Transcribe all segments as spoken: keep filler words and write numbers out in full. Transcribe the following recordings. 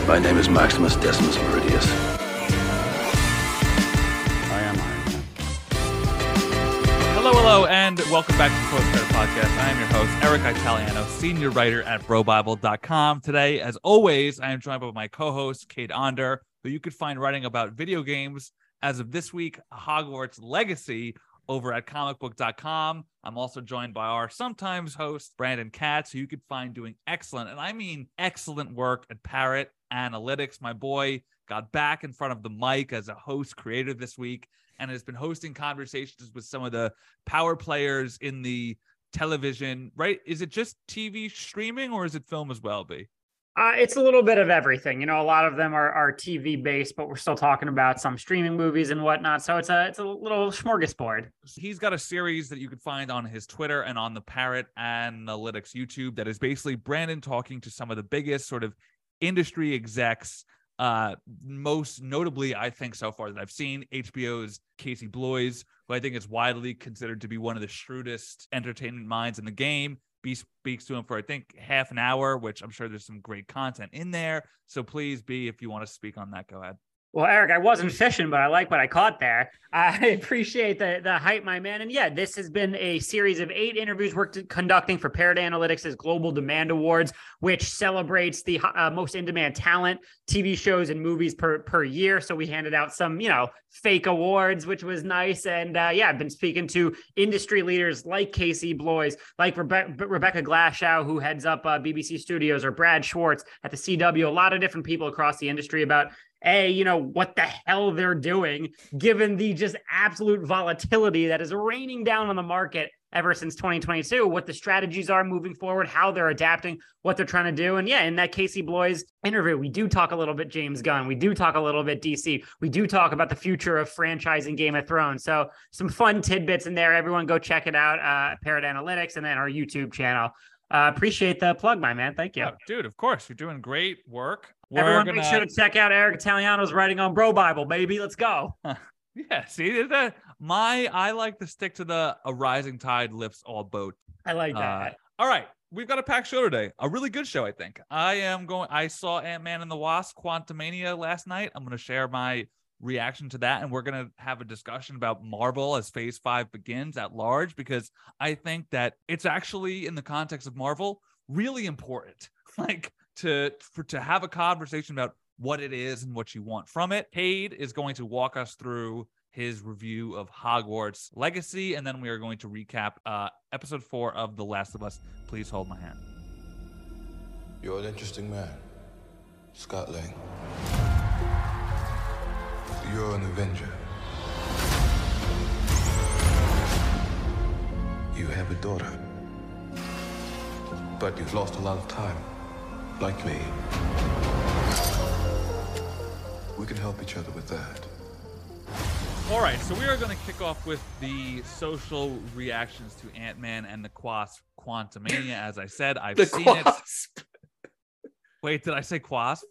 My name is Maximus Decimus Meridius. I am Iron Man. Hello, hello, and welcome back to the Post Credit Podcast. I am your host, Eric Italiano, senior writer at bro bible dot com. Today, as always, I am joined by my co-host, Kate Onder, who you could find writing about video games as of this week, Hogwarts Legacy, over at comic book dot com. I'm also joined by our sometimes host, Brandon Katz, who you could find doing excellent, and I mean excellent work at Parrot Analytics. My boy got back in front of the mic as a host creator this week and has been hosting conversations with some of the power players in the television, right? Is it just T V streaming or is it film as well, B? Uh, it's a little bit of everything. You know, a lot of them are, are T V based, but we're still talking about some streaming movies and whatnot. So it's a it's a little smorgasbord. He's got a series that you could find on his Twitter and on the Parrot Analytics YouTube that is basically Brandon talking to some of the biggest sort of industry execs. Uh, most notably, I think so far that I've seen, H B O's Casey Bloys, who I think is widely considered to be one of the shrewdest entertainment minds in the game. B speaks to him for, I think, half an hour, which I'm sure there's some great content in there. So please, B, if you want to speak on that, go ahead. Well, Eric, I wasn't fishing, but I like what I caught there. I appreciate the, the hype, my man. And yeah, this has been a series of eight interviews we're conducting for Parrot Analytics' Global Demand Awards, which celebrates the uh, most in-demand talent, T V shows and movies per, per year. So we handed out some, you know, fake awards, which was nice. And uh, yeah, I've been speaking to industry leaders like Casey Bloys, like Rebe- Rebecca Glashow, who heads up uh, B B C Studios, or Brad Schwartz at the C W, a lot of different people across the industry about A, you know, what the hell they're doing, given the just absolute volatility that is raining down on the market ever since twenty twenty-two, what the strategies are moving forward, how they're adapting, what they're trying to do. And yeah, in that Casey Bloys interview, we do talk a little bit James Gunn. We do talk a little bit D C. We do talk about the future of franchising Game of Thrones. So some fun tidbits in there. Everyone go check it out, uh, Parrot Analytics, and then our YouTube channel. Uh, appreciate the plug, my man. Thank you. Oh, dude, of course. You're doing great work. We're Everyone gonna... make sure to check out Eric Italiano's writing on Bro Bible, baby. Let's go. Yeah, see, that my I like to stick to the a rising tide lifts all boats. I like that. Uh, all right, we've got a packed show today. A really good show, I think. I am going. I saw Ant-Man and the Wasp: Quantumania last night. I'm going to share my reaction to that, and we're going to have a discussion about Marvel as Phase Five begins at large, because I think that it's actually, in the context of Marvel, really important, like to for to have a conversation about what it is and what you want from it. Cade is going to walk us through his review of Hogwarts Legacy, and then we are going to recap uh, episode four of The Last of Us. Please hold my hand. You're an interesting man, Scott Lang. You're an Avenger. You have a daughter, but you've lost a lot of time, like me. We can help each other with that. All right, so we are going to kick off with the social reactions to Ant-Man and the Quasp: Quantumania. As I said, I've the seen Quasp. it. Wait, did I say Quasp?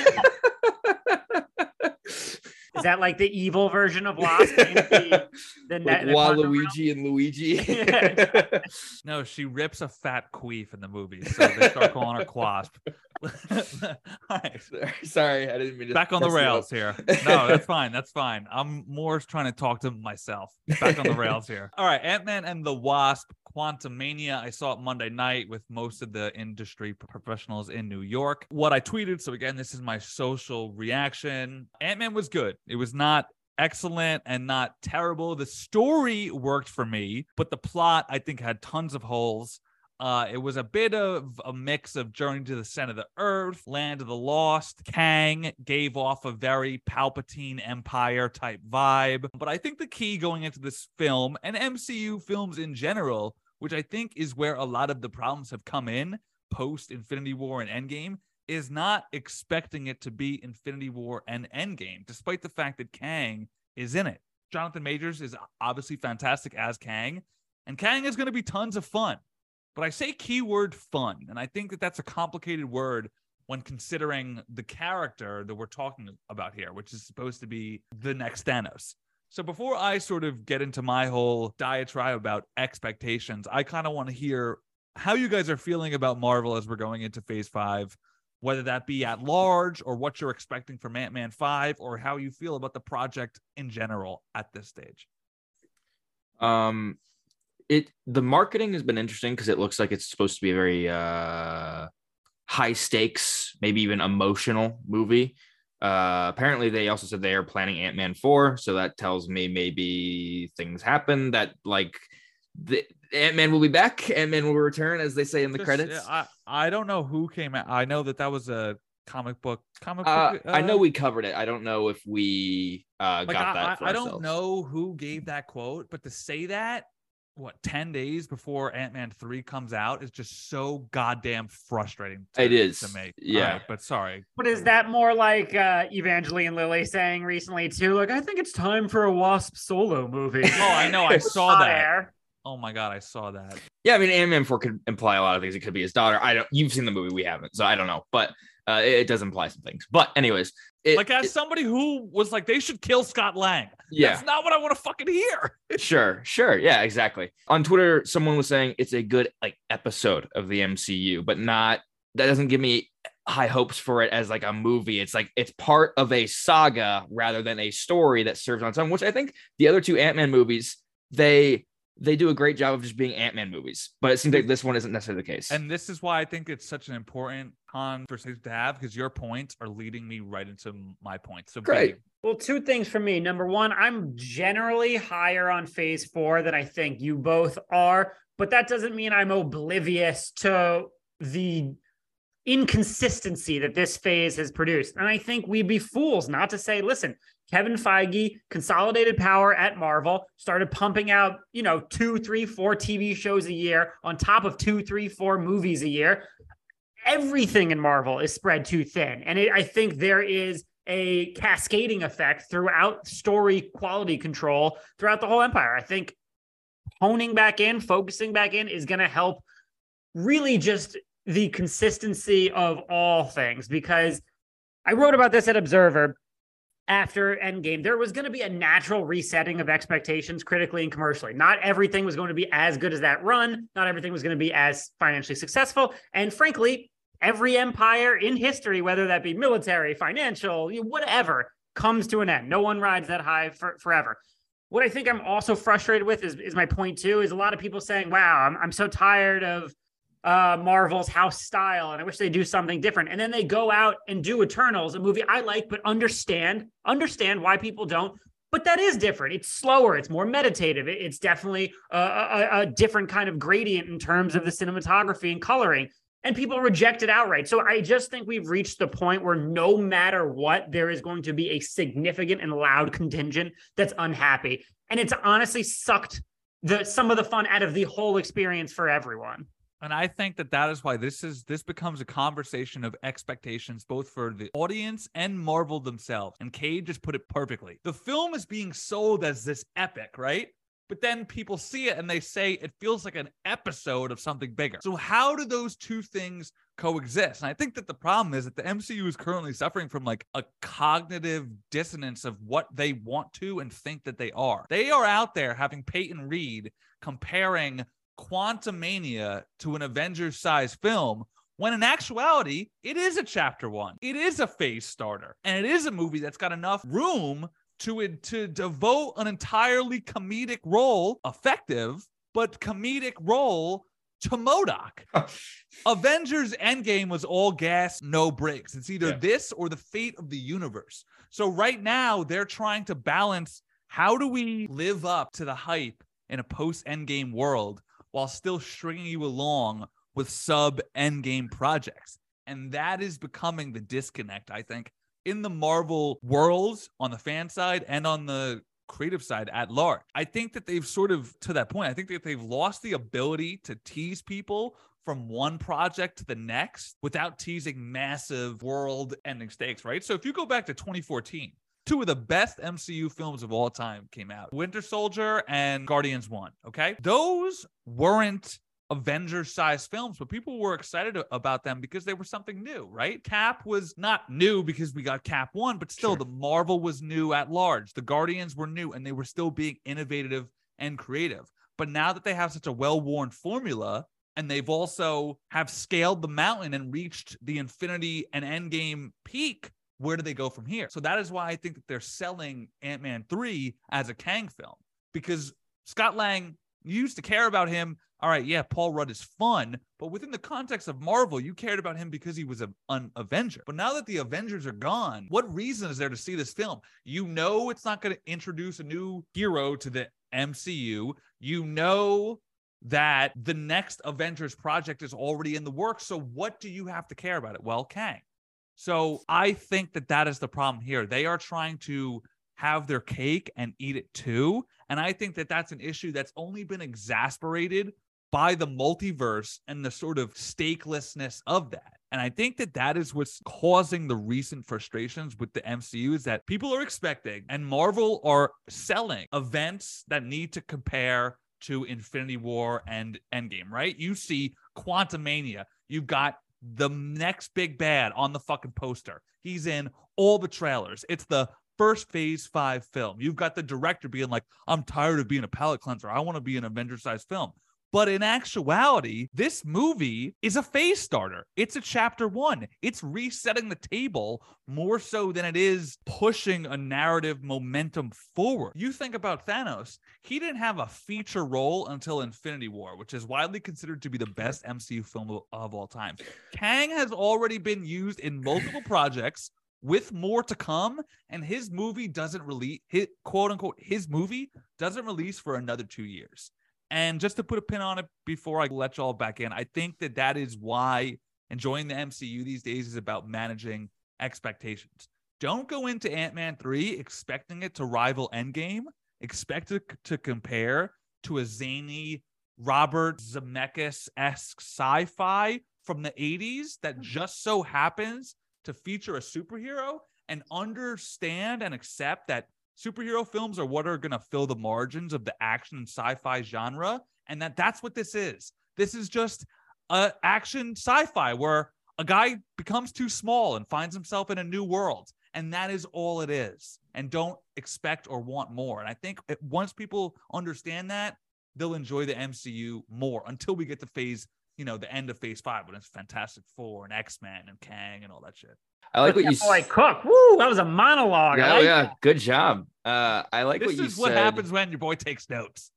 Is that like the evil version of Wasp? the, the, like the Waluigi and Luigi. No, she rips a fat queef in the movie, so they start calling her Quasp. All right. Sorry, I didn't mean to. Back on the rails here. No, that's fine. That's fine. I'm more trying to talk to myself. Back on the rails here. All right, Ant-Man and the Wasp: Quantumania. I saw it Monday night with most of the industry professionals in New York. What I tweeted, so again, this is my social reaction. Ant-Man was good. It was not excellent and not terrible. The story worked for me, but the plot, I think, had tons of holes. Uh, it was a bit of a mix of Journey to the Center of the Earth, Land of the Lost. Kang gave off a very Palpatine Empire type vibe. But I think the key going into this film, and M C U films in general, which I think is where a lot of the problems have come in post Infinity War and Endgame, is not expecting it to be Infinity War and Endgame, despite the fact that Kang is in it. Jonathan Majors is obviously fantastic as Kang, and Kang is going to be tons of fun. But I say keyword fun, and I think that that's a complicated word when considering the character that we're talking about here, which is supposed to be the next Thanos. So before I sort of get into my whole diatribe about expectations, I kind of want to hear how you guys are feeling about Marvel as we're going into Phase Five. whether that be at large or what you're expecting from Ant-Man five, or how you feel about the project in general at this stage. Um, it the marketing has been interesting because it looks like it's supposed to be a very uh, high stakes, maybe even emotional movie. Uh, apparently, they also said they are planning Ant-Man four, so that tells me maybe things happen that like the Ant-Man will be back, Ant-Man will return, as they say in the Just, credits. I I don't know who came out. I know that that was a comic book. Comic Uh, book. Uh, I know we covered it. I don't know if we uh, like got I, that. For I, I don't ourselves. know who gave that quote, but to say that what ten days before Ant-Man three comes out is just so goddamn frustrating. To, It is, to me. yeah. All right, but sorry. But is that more like uh, Evangeline Lilly saying recently too? Like, I think it's time for a Wasp solo movie. Oh, I know. I saw Hot that. air. Oh my god, I saw that. Yeah, I mean, Ant-Man four could imply a lot of things. It could be his daughter. I don't. You've seen the movie, we haven't, so I don't know. But uh, it, it does imply some things. But anyways, it, Like as it, somebody who was like, they should kill Scott Lang. Yeah. That's not what I want to fucking hear. sure, sure, yeah, exactly. On Twitter, someone was saying it's a good like episode of the M C U, but not. That doesn't give me high hopes for it as like a movie. It's like it's part of a saga rather than a story that serves on its own. Which I think the other two Ant-Man movies, they. They do a great job of just being Ant-Man movies, but it seems like this one isn't necessarily the case. And this is why I think it's such an important conversation to have, because your points are leading me right into my points. So Great. Biggie. Well, two things for me. Number one, I'm generally higher on phase four than I think you both are, but that doesn't mean I'm oblivious to the inconsistency that this phase has produced. And I think we'd be fools not to say, listen, Kevin Feige consolidated power at Marvel, started pumping out, you know, two, three, four T V shows a year on top of two, three, four movies a year. Everything in Marvel is spread too thin. And it, I think there is a cascading effect throughout story quality control throughout the whole empire. I think honing back in, focusing back in is going to help really just the consistency of all things, because I wrote about this at Observer. After Endgame, there was going to be a natural resetting of expectations critically and commercially. Not everything was going to be as good as that run. Not everything was going to be as financially successful. And frankly, every empire in history, whether that be military, financial, whatever, comes to an end. No one rides that high for, forever. What I think I'm also frustrated with is, is my point two, is a lot of people saying, wow, I'm, I'm so tired of uh Marvel's house style and I wish they do something different. And then they go out and do Eternals, a movie I like, but understand understand why people don't. But that is different. It's slower, it's more meditative. It's definitely a, a, a different kind of gradient in terms of the cinematography and coloring, and people reject it outright. So I just think we've reached the point where no matter what, there is going to be a significant and loud contingent that's unhappy, and it's honestly sucked the some of the fun out of the whole experience for everyone. And I think that that is why this is this becomes a conversation of expectations, both for the audience and Marvel themselves. And Cade just put it perfectly. The film is being sold as this epic, right? But then people see it and they say it feels like an episode of something bigger. So how do those two things coexist? And I think that the problem is that the M C U is currently suffering from like a cognitive dissonance of what they want to and think that they are. They are out there having Peyton Reed comparing Quantumania to an Avengers-sized film, when in actuality, it is a chapter one. It is a phase starter. And it is a movie that's got enough room to, to devote an entirely comedic role, effective, but comedic role to MODOK. Avengers Endgame was all gas, no brakes. It's either yeah. this or the fate of the universe. So right now, they're trying to balance, how do we live up to the hype in a post-Endgame world while still stringing you along with sub-Endgame projects? And that is becoming the disconnect, I think, in the Marvel worlds on the fan side and on the creative side at large. I think that they've sort of, to that point, I think that they've lost the ability to tease people from one project to the next without teasing massive world-ending stakes, right? So if you go back to twenty fourteen, two of the best M C U films of all time came out. Winter Soldier and Guardians one, okay? Those weren't Avengers-sized films, but people were excited about them because they were something new, right? Cap was not new because we got Cap one, but still, sure. The Marvel was new at large. The Guardians were new, and they were still being innovative and creative. But now that they have such a well-worn formula, and they've also have scaled the mountain and reached the Infinity and Endgame peak. Where do they go from here? So that is why I think that they're selling Ant-Man three as a Kang film, because Scott Lang, you used to care about him. All right, yeah, Paul Rudd is fun, but within the context of Marvel, you cared about him because he was a, an Avenger. But now that the Avengers are gone, what reason is there to see this film? You know it's not going to introduce a new hero to the M C U. You know that the next Avengers project is already in the works. So what do you have to care about it? Well, Kang. So I think that that is the problem here. They are trying to have their cake and eat it too. And I think that that's an issue that's only been exasperated by the multiverse and the sort of stakelessness of that. And I think that that is what's causing the recent frustrations with the M C U, is that people are expecting, and Marvel are selling events that need to compare to Infinity War and Endgame, right? You see Quantumania, you've got the next big bad on the fucking poster. He's in all the trailers. It's the first phase five film. You've got the director being like, I'm tired of being a palate cleanser. I want to be an Avenger-sized film. But in actuality, this movie is a phase starter. It's a chapter one. It's resetting the table more so than it is pushing a narrative momentum forward. You think about Thanos, he didn't have a feature role until Infinity War, which is widely considered to be the best M C U film of all time. Kang has already been used in multiple projects with more to come, and his movie doesn't release, his, quote unquote, his movie doesn't release for another two years. And just to put a pin on it before I let y'all back in, I think that that is why enjoying the M C U these days is about managing expectations. Don't go into Ant-Man three expecting it to rival Endgame. Expect it to compare to a zany Robert Zemeckis-esque sci-fi from the eighties that just so happens to feature a superhero, and understand and accept that superhero films are what are going to fill the margins of the action and sci-fi genre, and that that's what this is. This is just a action sci-fi where a guy becomes too small and finds himself in a new world, and that is all it is. And don't expect or want more. And I think it, once people understand that, they'll enjoy the M C U more until we get to phase, you know, the end of phase five when it's Fantastic Four and X-Men and Kang and all that shit. I like what yeah, you boy, Cook. Woo, that was a monologue. Yeah, I like yeah, that. good job. Uh, I like This what you is said. what happens when your boy takes notes.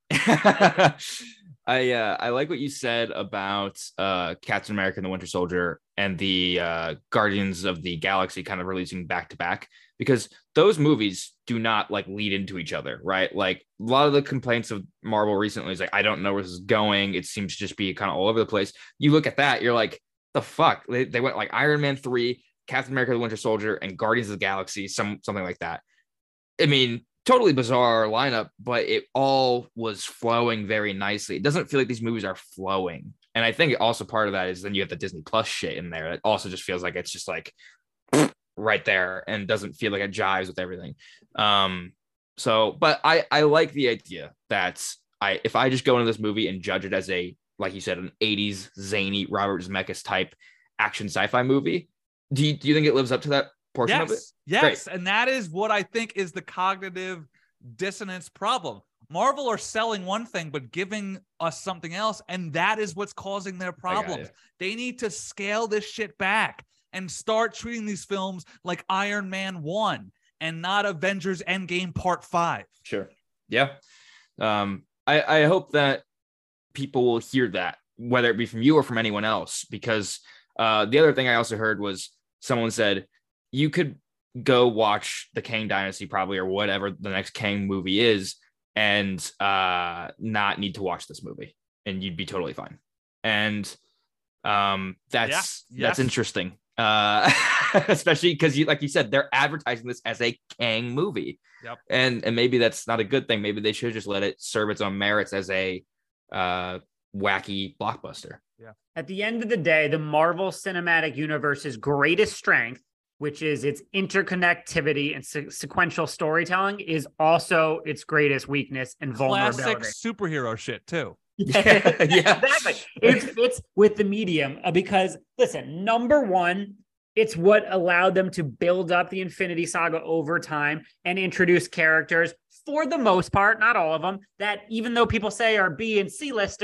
I uh, I like what you said about uh, Captain America and the Winter Soldier and the uh, Guardians of the Galaxy kind of releasing back to back, because those movies do not like lead into each other, right? Like a lot of the complaints of Marvel recently is like, I don't know where this is going. It seems to just be kind of all over the place. You look at that, you're like, the fuck? They, they went like Iron Man three, Captain America, the Winter Soldier, and Guardians of the Galaxy, some something like that. I mean, totally bizarre lineup, but it all was flowing very nicely. It doesn't feel like these movies are flowing. And I think also part of that is then you have the Disney Plus shit in there. It also just feels like it's just like right there and doesn't feel like it jives with everything. Um, so, but I, I like the idea that I, if I just go into this movie and judge it as a, like you said, an eighties zany Robert Zemeckis type action sci-fi movie, do you, do you think it lives up to that portion yes, of it? Yes. Great. And that is what I think is the cognitive dissonance problem. Marvel are selling one thing, but giving us something else. And that is what's causing their problems. They need to scale this shit back and start treating these films like Iron Man one and not Avengers Endgame Part five. Sure. Yeah. Um, I, I hope that people will hear that, whether it be from you or from anyone else, because uh, the other thing I also heard was someone said, you could go watch the Kang Dynasty probably, or whatever the next Kang movie is, and uh, not need to watch this movie, and you'd be totally fine. And um, that's yeah. that's yes. interesting, uh, especially because you, like you said, they're advertising this as a Kang movie. Yep. And and maybe that's not a good thing. Maybe they should just let it serve its own merits as a uh, wacky blockbuster. Yeah. At the end of the day, the Marvel Cinematic Universe's greatest strength, which is its interconnectivity and se- sequential storytelling, is also its greatest weakness and vulnerability. Classic superhero shit too. Yeah, yeah. Exactly. It fits with the medium uh, because, listen, number one, it's what allowed them to build up the Infinity Saga over time and introduce characters, for the most part, not all of them, that even though people say are B and C listers,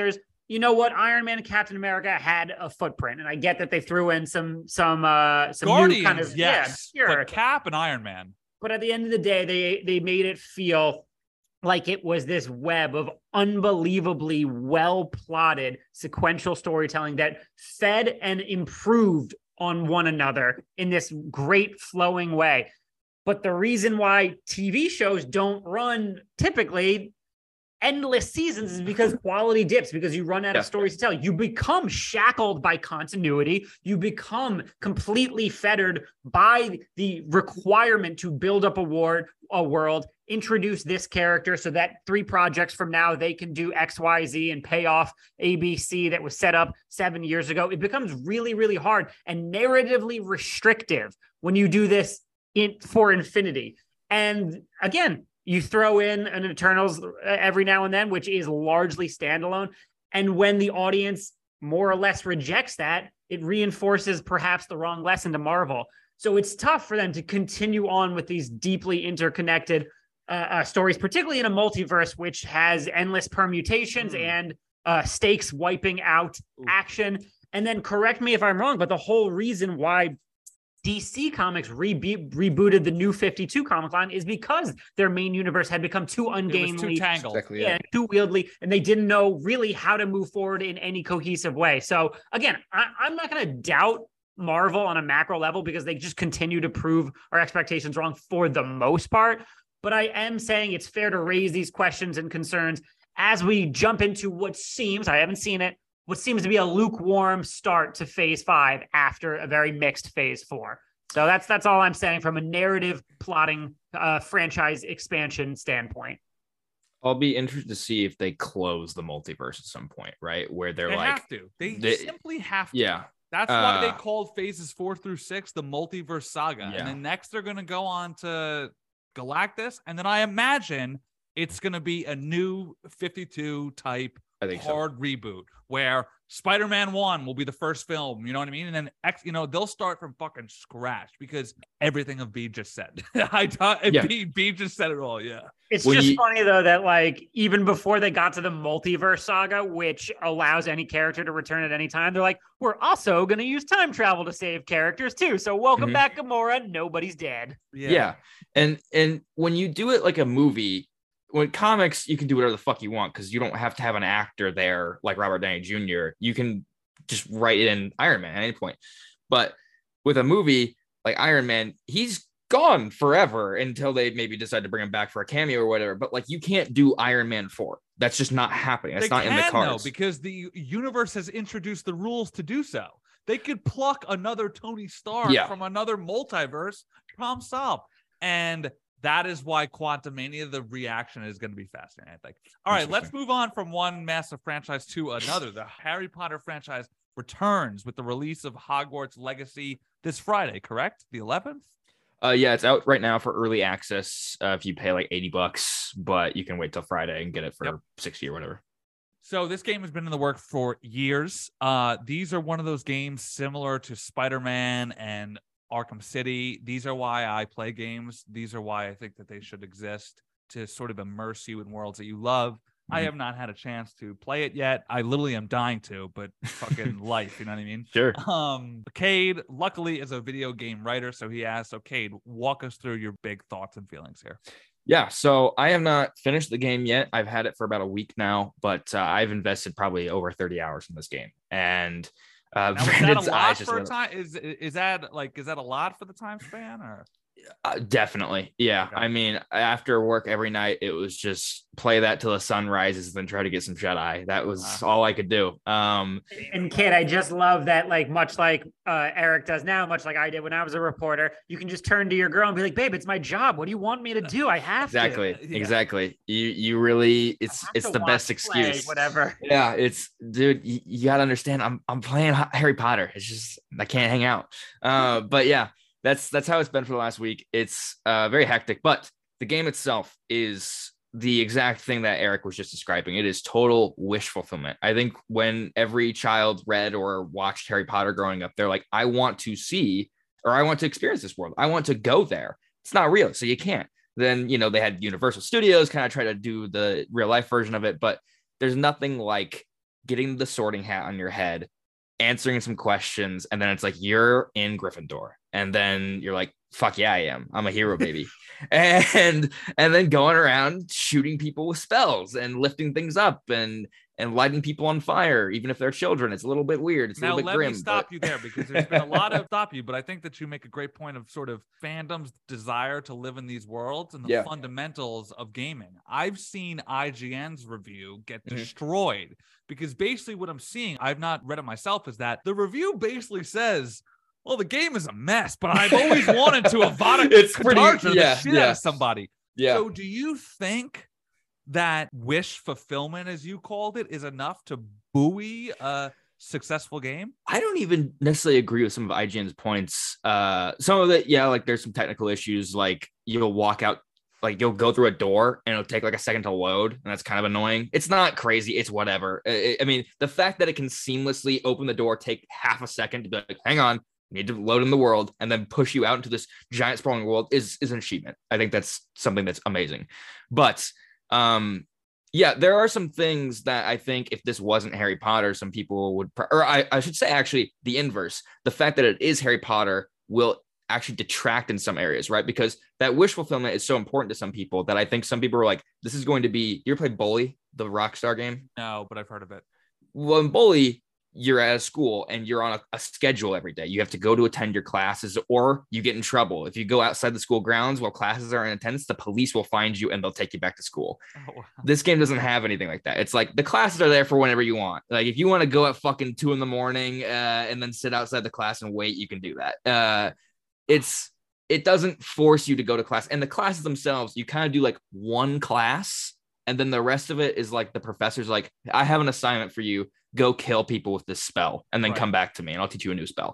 you know what, Iron Man and Captain America had a footprint, and I get that they threw in some some uh some Guardians, new kind of yes, yeah, sure. but Cap and Iron Man. But at the end of the day, they they made it feel like it was this web of unbelievably well plotted sequential storytelling that fed and improved on one another in this great flowing way. But the reason why T V shows don't run typically endless seasons is because quality dips, because you run out yeah. of stories to tell. You become shackled by continuity. You become completely fettered by the requirement to build up a, ward, a world, introduce this character so that three projects from now they can do X, Y, Z and pay off A B C that was set up seven years ago. It becomes really, really hard and narratively restrictive when you do this in for infinity. And again, you throw in an Eternals every now and then, which is largely standalone. And when the audience more or less rejects that, it reinforces perhaps the wrong lesson to Marvel. So it's tough for them to continue on with these deeply interconnected uh, uh, stories, particularly in a multiverse, which has endless permutations mm. and uh, stakes wiping out Ooh. action. And then correct me if I'm wrong, but the whole reason why D C Comics rebe- rebooted the New fifty-two comic line is because their main universe had become too ungainly, too tangled, exactly, yeah, yeah. too wieldy, and they didn't know really how to move forward in any cohesive way. So again, I- I'm not going to doubt Marvel on a macro level because they just continue to prove our expectations wrong for the most part. But I am saying it's fair to raise these questions and concerns as we jump into what seems, I haven't seen it, what seems to be a lukewarm start to phase five after a very mixed phase four. So that's that's all I'm saying from a narrative plotting uh, franchise expansion standpoint. I'll be interested to see if they close the multiverse at some point, right? Where they're they like, have to. They, they simply have to. Yeah. That's uh, why they called phases four through six the multiverse saga. Yeah. And then next they're going to go on to Galactus. And then I imagine it's going to be a new fifty-two type I think hard so. reboot where Spider-Man one will be the first film, you know what I mean? And then X, you know, they'll start from fucking scratch because everything of B just said. I thought yeah. B, B just said it all. Yeah. It's When just you, funny though that like even before they got to the multiverse saga, which allows any character to return at any time, they're like, we're also going to use time travel to save characters too. So welcome mm-hmm. back, Gamora. Nobody's dead. Yeah. yeah. And and when you do it like a movie, when comics, you can do whatever the fuck you want because you don't have to have an actor there like Robert Downey Junior You can just write it in Iron Man at any point. But with a movie like Iron Man, he's gone forever until they maybe decide to bring him back for a cameo or whatever. But like, you can't do Iron Man four. That's just not happening. That's they not can, in the cards. though, because the universe has introduced the rules to do so. They could pluck another Tony Stark yeah. from another multiverse, problem solved. And that is why Quantumania, the reaction is going to be fascinating, I think. All right, let's move on from one massive franchise to another. The Harry Potter franchise returns with the release of Hogwarts Legacy this Friday, correct? The eleventh? Uh, yeah, it's out right now for early access uh, if you pay like eighty bucks, but you can wait till Friday and get it for yep. sixty or whatever. So this game has been in the work for years. Uh, these are one of those games similar to Spider-Man and Arkham City. These are why I play games. These are why I think that they should exist, to sort of immerse you in worlds that you love. Mm-hmm. I have not had a chance to play it yet. I literally am dying to, but fucking life, you know what I mean? Sure. Um, Cade, luckily, is a video game writer, so he asked, okay, walk us through your big thoughts and feelings here. Yeah, so I have not finished the game yet. I've had it for about a week now, but uh, I've invested probably over thirty hours in this game. And Uh, now, is that a lot for a time? Is is that like is that a lot for the time span or? Uh, definitely, yeah. Okay. I mean, after work every night, it was just play that till the sun rises, then try to get some shut eye. That was wow. all I could do. Um, and kid, I just love that. Like much like uh, Eric does now, much like I did when I was a reporter. You can just turn to your girl and be like, "Babe, it's my job. What do you want me to do? I have exactly, to." Exactly, yeah. exactly. You you really, it's it's the best excuse. Play, whatever. Yeah, it's dude. You, you gotta understand. I'm I'm playing Harry Potter. It's just I can't hang out. Uh, but yeah. That's that's how it's been for the last week. It's uh, very hectic, but the game itself is the exact thing that Eric was just describing. It is total wish fulfillment. I think when every child read or watched Harry Potter growing up, they're like, I want to see or I want to experience this world. I want to go there. It's not real, so you can't. Then, you know, they had Universal Studios kind of try to do the real life version of it, but there's nothing like getting the sorting hat on your head, answering some questions, and then it's like you're in Gryffindor, and then you're like, fuck yeah, I am. I'm a hero, baby. and and then going around shooting people with spells and lifting things up and and lighting people on fire, even if they're children. It's a little bit weird. It's a now, little bit let grim. me stop but... you there, because there's been a lot of stop you, but I think that you make a great point of sort of fandom's desire to live in these worlds and the Yeah. fundamentals of gaming. I've seen I G N's review get Mhm. destroyed because basically what I'm seeing, I've not read it myself, is that the review basically says, well, the game is a mess, but I've always wanted to Avada It's pretty- Kedavra yeah, the shit yeah. out of somebody. Yeah. So do you think that wish fulfillment, as you called it, is enough to buoy a successful game? I don't even necessarily agree with some of I G N's points. Uh, some of it, yeah, like there's some technical issues. Like you'll walk out, like you'll go through a door and it'll take like a second to load, and that's kind of annoying. It's not crazy. It's whatever. I, I mean, the fact that it can seamlessly open the door, take half a second to be like, hang on, need to load in the world, and then push you out into this giant sprawling world is, is an achievement. I think that's something that's amazing. But um, yeah, there are some things that I think if this wasn't Harry Potter, some people would, or I, I should say actually the inverse. The fact that it is Harry Potter will actually detract in some areas, right? Because that wish fulfillment is so important to some people that I think some people are like, this is going to be, you ever played Bully, the Rockstar game? No, but I've heard of it. Well, in Bully, you're at a school and you're on a, a schedule every day. You have to go to attend your classes or you get in trouble. If you go outside the school grounds while classes are in attendance, the police will find you and they'll take you back to school. Oh, wow. This game doesn't have anything like that. It's like the classes are there for whenever you want. Like if you want to go at fucking two in the morning uh, and then sit outside the class and wait, you can do that. Uh, it's, it doesn't force you to go to class. And the classes themselves, you kind of do like one class and then the rest of it is like the professor's like, I have an assignment for you. Go kill people with this spell and then Right. come back to me and I'll teach you a new spell.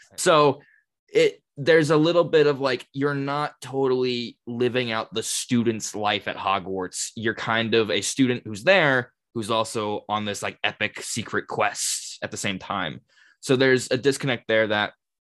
So it there's a little bit of like, you're not totally living out the student's life at Hogwarts. You're kind of a student who's there, who's also on this like epic secret quest at the same time. So there's a disconnect there that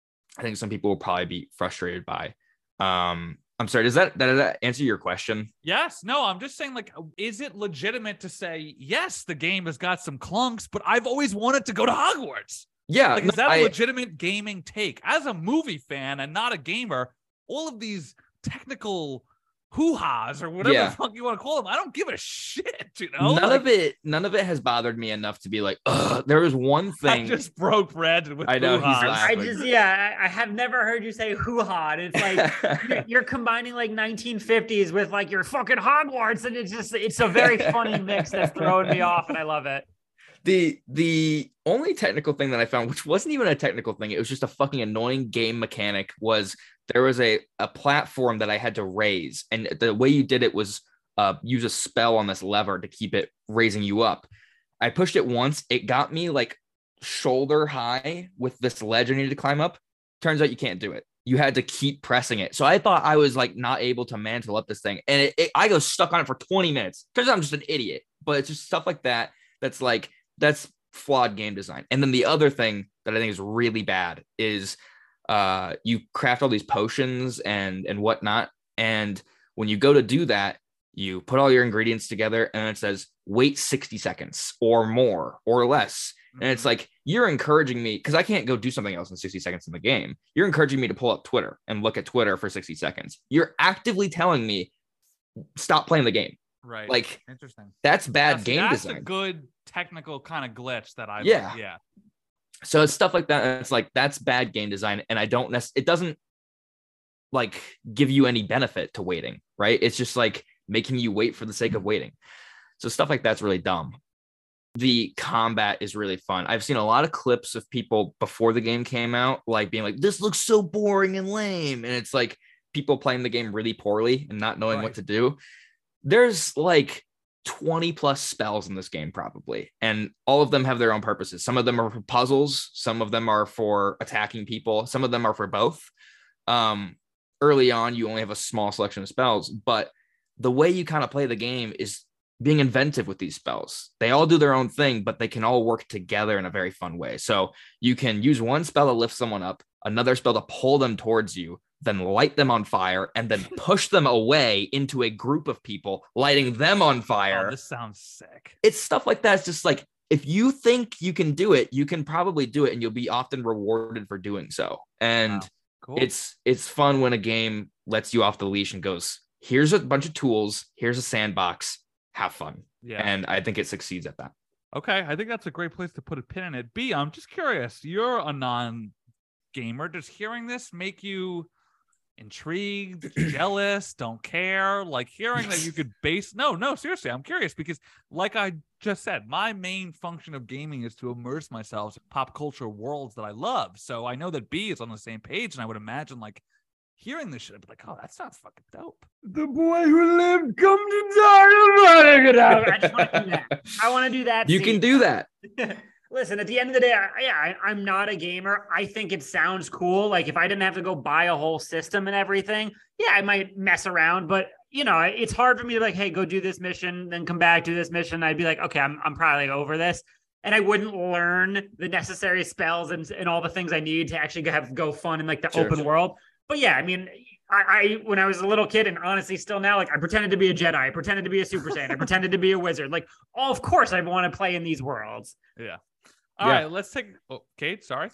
I think some people will probably be frustrated by. Um, I'm sorry, does that, does that answer your question? Yes. No, I'm just saying, like, is it legitimate to say, yes, the game has got some clunks, but I've always wanted to go to Hogwarts? Yeah. Like, no, is that I- a legitimate gaming take? As a movie fan and not a gamer, all of these technical hoo-has or whatever Yeah. the fuck you want to call them, I don't give a shit, you know? none Like, of it, none of it has bothered me enough to be like, ugh, there was one I thing. just broke bread with I know, he's hoo-has. laughing. I just, yeah, I, I have never heard you say hoo-ha. It's like you're, you're combining like nineteen fifties with like your fucking Hogwarts, and it's just, it's a very funny mix that's throwing me off, and I love it. The the only technical thing that I found, which wasn't even a technical thing, it was just a fucking annoying game mechanic, was there was a, a platform that I had to raise. And the way you did it was uh, use a spell on this lever to keep it raising you up. I pushed it once. It got me like shoulder high with this ledge I needed to climb up. Turns out you can't do it. You had to keep pressing it. So I thought I was like not able to mantle up this thing. And it, it, I go stuck on it for twenty minutes. Turns out I'm just an idiot. But it's just stuff like that. That's like, that's flawed game design. And then the other thing that I think is really bad is uh, you craft all these potions and and whatnot. And when you go to do that, you put all your ingredients together and it says, wait sixty seconds or more or less. And it's like, you're encouraging me, because I can't go do something else in sixty seconds in the game. You're encouraging me to pull up Twitter and look at Twitter for sixty seconds. You're actively telling me, stop playing the game. Right. Like, interesting. that's bad That's, game that's design. a good technical kind of glitch that I Yeah. yeah. So it's stuff like that. And it's like, that's bad game design. And I don't necessarily, it doesn't like give you any benefit to waiting, right? It's just like making you wait for the sake of waiting. So stuff like that's really dumb. The combat is really fun. I've seen a lot of clips of people before the game came out, like being like, this looks so boring and lame. And it's like people playing the game really poorly and not knowing Right. what to do. There's like twenty plus spells in this game, probably. And all of them have their own purposes. Some of them are for puzzles. Some of them are for attacking people. Some of them are for both. Um, early on, you only have a small selection of spells, but the way you kind of play the game is being inventive with these spells. They all do their own thing, but they can all work together in a very fun way. So you can use one spell to lift someone up, another spell to pull them towards you, then light them on fire, and then push them away into a group of people, lighting them on fire. Oh, this sounds sick. It's stuff like that. It's just like, if you think you can do it, you can probably do it, and you'll be often rewarded for doing so. And Wow. Cool. it's it's fun when a game lets you off the leash and goes, here's a bunch of tools, here's a sandbox, have fun. Yeah. And I think it succeeds at that. Okay, I think that's a great place to put a pin in it. B, I'm just curious. You're a non-gamer. Does hearing this make you intrigued, jealous, don't care? Like hearing that you could base... No, no, seriously, I'm curious because like I just said, my main function of gaming is to immerse myself in pop culture worlds that I love. So I know that B is on the same page, and I would imagine like hearing this shit, I'd be like, oh, that sounds fucking dope. The boy who lived come to die. I just want to do that. I want to do that. You scene. can do that. Listen, at the end of the day, I, yeah, I, I'm not a gamer. I think it sounds cool. Like if I didn't have to go buy a whole system and everything, yeah, I might mess around. But you know, it's hard for me to be like, hey, go do this mission, then come back, do this mission. I'd be like, okay, I'm I'm probably over this. And I wouldn't learn the necessary spells and, and all the things I need to actually have go fun in like the Sure. open world. But yeah, I mean, I, I when I was a little kid, and honestly still now, like I pretended to be a Jedi, I pretended to be a Super Saiyan, I pretended to be a wizard. Like, oh, of course I want to play in these worlds. Yeah. All right, Yeah. let's take... Oh, Kate, sorry.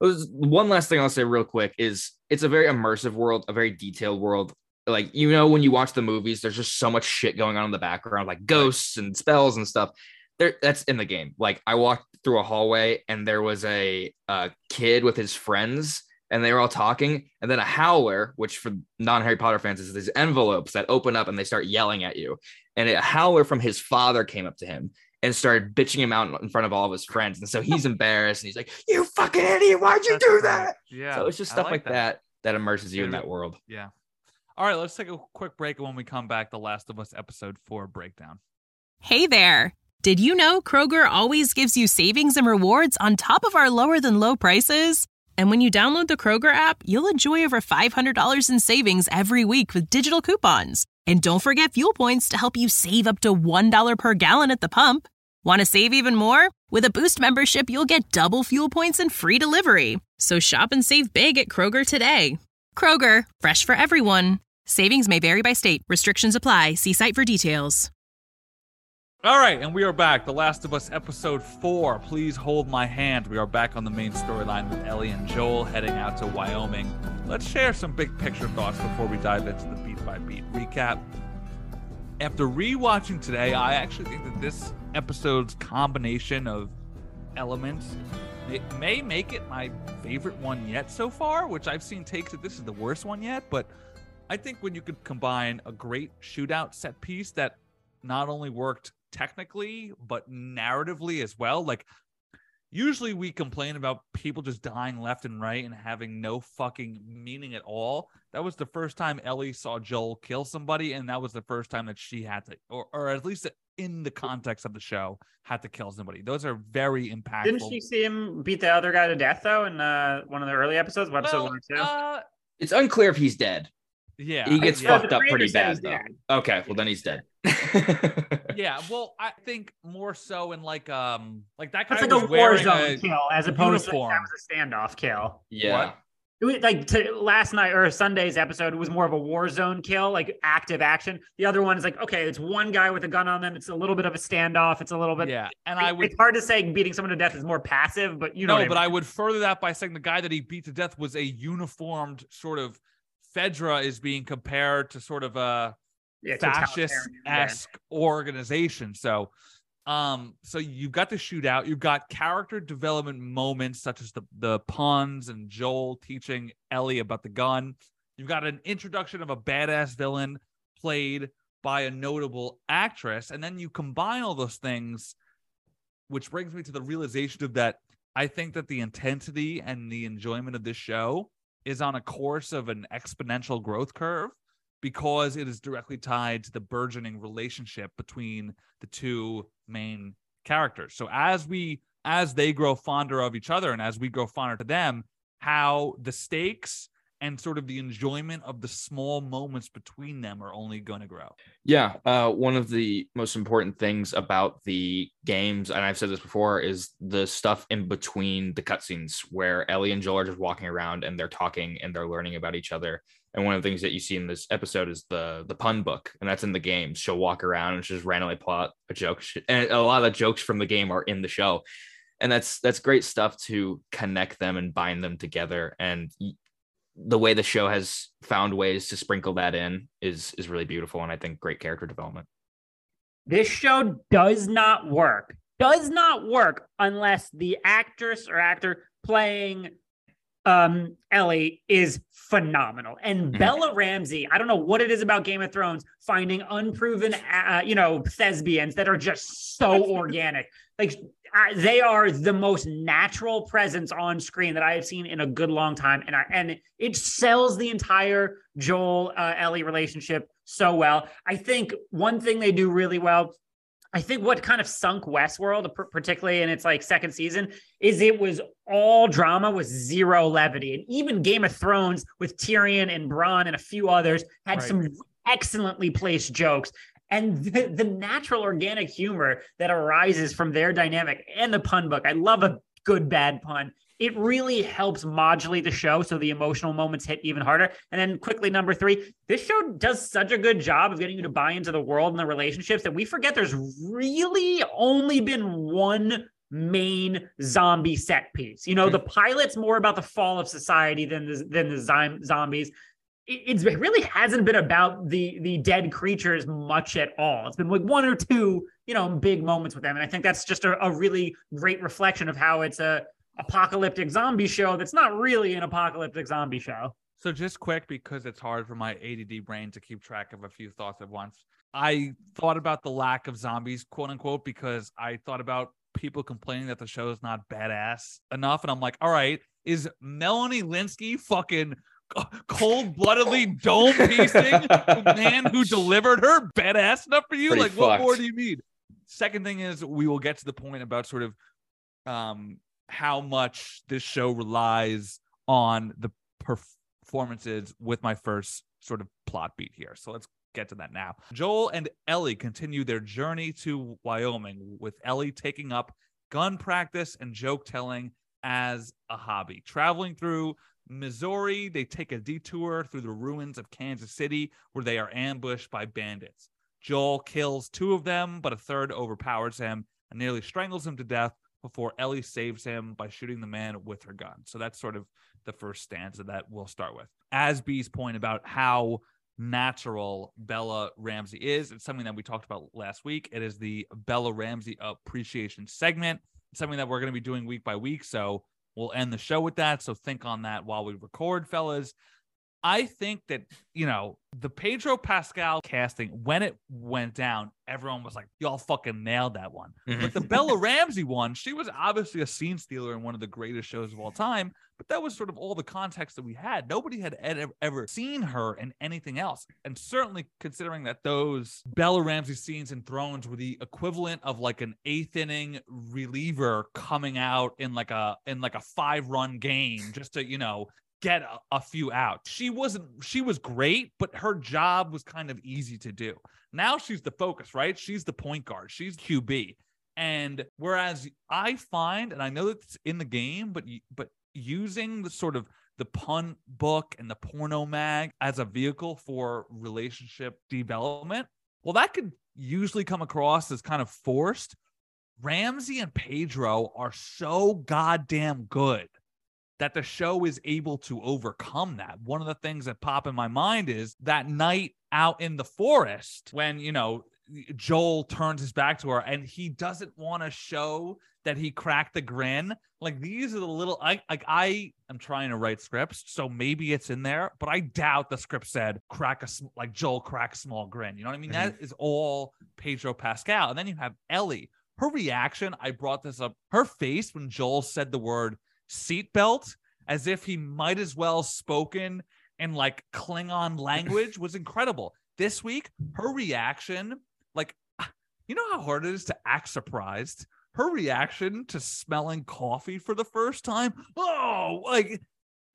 One last thing I'll say real quick is it's a very immersive world, a very detailed world. Like, you know, when you watch the movies, there's just so much shit going on in the background, like ghosts and spells and stuff. There, that's in the game. Like, I walked through a hallway and there was a, a kid with his friends, and they were all talking. And then a howler, which for non-Harry Potter fans is these envelopes that open up and they start yelling at you. And a howler from his father came up to him and started bitching him out in front of all of his friends. And so he's embarrassed and he's like, you fucking idiot, why'd you That's do great. that? Yeah. So it's just I stuff like that that immerses you in that world. Yeah. All right, let's take a quick break. And when we come back, The Last of Us episode four breakdown. Hey there. Did you know Kroger always gives you savings and rewards on top of our lower than low prices? And when you download the Kroger app, you'll enjoy over five hundred dollars in savings every week with digital coupons. And don't forget fuel points to help you save up to one dollar per gallon at the pump. Want to save even more? With a Boost membership, you'll get double fuel points and free delivery. So shop and save big at Kroger today. Kroger, fresh for everyone. Savings may vary by state. Restrictions apply. See site for details. All right, and we are back. The Last of Us episode four. Please hold my hand. We are back on the main storyline with Ellie and Joel heading out to Wyoming. Let's share some big picture thoughts before we dive into the beat by beat recap. After rewatching today, I actually think that this episode's combination of elements it may make it my favorite one yet so far, which I've seen takes that this is the worst one yet, but I think when you could combine a great shootout set piece that not only worked technically, but narratively as well. Like, usually we complain about people just dying left and right and having no fucking meaning at all. That was the first time Ellie saw Joel kill somebody, and that was the first time that she had to, or, or at least in the context of the show, had to kill somebody. Those are very impactful. Didn't she see him beat the other guy to death, though, in uh, one of the early episodes? What, episode well, one or two? uh, It's unclear if he's dead. yeah. He gets yeah. fucked up pretty creator said bad, he's though. dead. Okay, well, then he's dead. Yeah, well, I think more so in like um like that guy That's like was a war wearing zone a kill as opposed uniform. to that was a standoff kill. Yeah. What? It was like to, last night or Sunday's episode was more of a war zone kill, like active action. The other one is like, okay, it's one guy with a gun on them. It's a little bit of a standoff. It's a little bit. Yeah, and I would It's hard to say beating someone to death is more passive, but you know. no, what but I, I mean. would further that by saying the guy that he beat to death was a uniformed sort of Fedra is being compared to sort of a Yeah, totalitarian, fascist-esque organization. So, um, so you've got the shootout, you've got character development moments such as the the puns and Joel teaching Ellie about the gun. You've got an introduction of a badass villain played by a notable actress, and then you combine all those things, which brings me to the realization of that I think that the intensity and the enjoyment of this show is on a course of an exponential growth curve, because it is directly tied to the burgeoning relationship between the two main characters. So as we, as they grow fonder of each other and as we grow fonder to them, how the stakes and sort of the enjoyment of the small moments between them are only going to grow. Yeah. Uh, one of the most important things about the games, and I've said this before, is the stuff in between the cutscenes where Ellie and Joel are just walking around and they're talking and they're learning about each other. And one of the things that you see in this episode is the the pun book, and that's in the game. She'll walk around and just randomly pull out a joke, and a lot of the jokes from the game are in the show. And that's that's great stuff to connect them and bind them together. And the way the show has found ways to sprinkle that in is is really beautiful, and I think great character development. This show does not work, does not work unless the actress or actor playing um, Ellie is phenomenal. And Mm-hmm. Bella Ramsey, I don't know what it is about Game of Thrones, finding unproven, uh, you know, thespians that are just so organic. Like, uh, they are the most natural presence on screen that I have seen in a good long time. And I, and it sells the entire Joel uh, Ellie relationship so well. I think one thing they do really well, I think what kind of sunk Westworld, particularly in its like second season, is it was all drama with zero levity. And even Game of Thrones with Tyrion and Bronn and a few others had Right. some excellently placed jokes. And the, the natural organic humor that arises from their dynamic and the pun book, I love a good, bad pun. It really helps modulate the show so the emotional moments hit even harder. And then quickly, number three, this show does such a good job of getting you to buy into the world and the relationships that we forget there's really only been one main zombie set piece. You know, Mm-hmm. the pilot's more about the fall of society than the, than the zom- zombies. It, it really hasn't been about the the dead creatures much at all. It's been like one or two, you know, big moments with them. And I think that's just a, a really great reflection of how it's a apocalyptic zombie show that's not really an apocalyptic zombie show. So just quick, because it's hard for my A D D brain to keep track of a few thoughts at once. I thought about the lack of zombies, quote unquote, because I thought about people complaining that the show is not badass enough. And I'm like, all right, is Melanie Linsky fucking cold-bloodedly dome-piecing the man who delivered her badass enough for you? Pretty Like, what fucked. more do you need? Second thing is, we will get to the point about sort of um, how much this show relies on the performances with my first sort of plot beat here. So let's get to that now. Joel and Ellie continue their journey to Wyoming, with Ellie taking up gun practice and joke telling as a hobby. Traveling through Missouri, they take a detour through the ruins of Kansas City, where they are ambushed by bandits. Joel kills two of them, but a third overpowers him and nearly strangles him to death before Ellie saves him by shooting the man with her gun. So that's sort of the first stanza that we'll start with. As B's point about how natural Bella Ramsey is, it's something that we talked about last week. It is the Bella Ramsey appreciation segment. It's something that we're going to be doing week by week. So we'll end the show with that. So think on that while we record, fellas. I think that, you know, the Pedro Pascal casting, when it went down, everyone was like, y'all fucking nailed that one. Mhm. But the Bella Ramsey one, she was obviously a scene stealer in one of the greatest shows of all time. But that was sort of all the context that we had. Nobody had ed- ever seen her in anything else. And certainly considering that those Bella Ramsey scenes in Thrones were the equivalent of like an eighth inning reliever coming out in like a in like a five run game just to, you know, get a, a few out. She wasn't, she was great, but her job was kind of easy to do. Now she's the focus, right? She's the point guard. She's Q B. And whereas I find, and I know that it's in the game, but but using the sort of the pun book and the porno mag as a vehicle for relationship development, well, that could usually come across as kind of forced. Ramsey and Pedro are so goddamn good that the show is able to overcome that. One of the things that pop in my mind is that night out in the forest when, you know, Joel turns his back to her and he doesn't want to show that he cracked the grin. Like, these are the little, I like I am trying to write scripts, so maybe it's in there, but I doubt the script said crack a, like Joel crack a small grin. You know what I mean? Mm-hmm. That is all Pedro Pascal. And then you have Ellie. Her reaction, I brought this up, her face when Joel said the word seatbelt, as if he might as well spoken in like Klingon language, was incredible. This week, her reaction, like, you know how hard it is to act surprised? Her reaction to smelling coffee for the first time, oh, like,